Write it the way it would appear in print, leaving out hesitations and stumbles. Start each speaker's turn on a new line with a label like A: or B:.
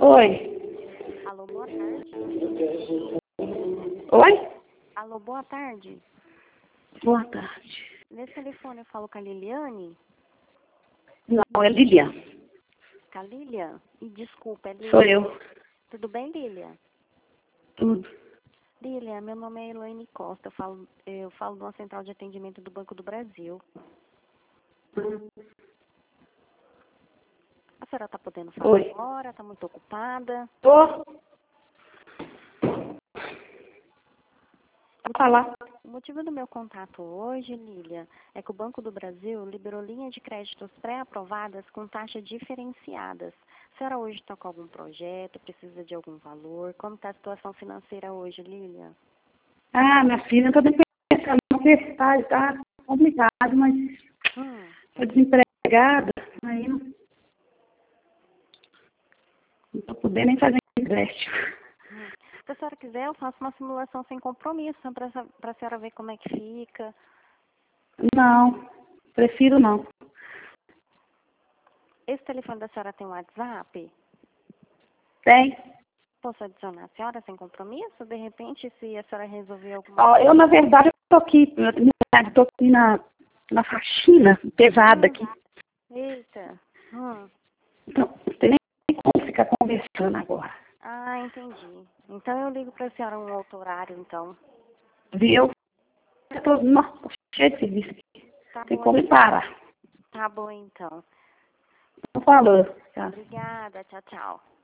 A: Oi.
B: Alô, boa tarde.
A: Oi?
B: Alô, boa tarde.
A: Boa tarde.
B: Nesse telefone eu falo com a Liliane?
A: Não, é Lilian.
B: Com a Lilian? E desculpa, é Lilian.
A: Sou eu.
B: Tudo bem, Lilian?
A: Tudo.
B: Lilian, meu nome é Elaine Costa. Eu falo de uma central de atendimento do Banco do Brasil. A senhora está podendo falar
A: Oi.
B: agora? Está muito ocupada?
A: Tô. Falar.
B: O motivo do meu contato hoje, Lilian, é que o Banco do Brasil liberou linhas de créditos pré-aprovadas com taxas diferenciadas. A senhora hoje está com algum projeto, precisa de algum valor? Como está a situação financeira hoje, Lilian?
A: Ah, minha filha, eu tô pensando que tá complicado, mas tô desempregada, aí não tô podendo nem fazer empréstimo.
B: Se a senhora quiser, eu faço uma simulação sem compromisso, para a senhora ver como é que fica.
A: Não, prefiro não.
B: Esse telefone da senhora tem WhatsApp?
A: Tem?
B: Posso adicionar a senhora sem compromisso? De repente, se a senhora resolver alguma
A: Ó,
B: coisa...
A: eu, na verdade, tô aqui na faxina pesada aqui.
B: Eita.
A: Então, não tem nem como ficar conversando agora.
B: Ah, entendi. Então eu ligo para a senhora um outro horário, então.
A: Viu? Nossa, tô cheio de serviço aqui.
B: Tá
A: Tem
B: bom,
A: como parar.
B: tá bom então.
A: Tô falando. Tá.
B: Obrigada, tchau, tchau.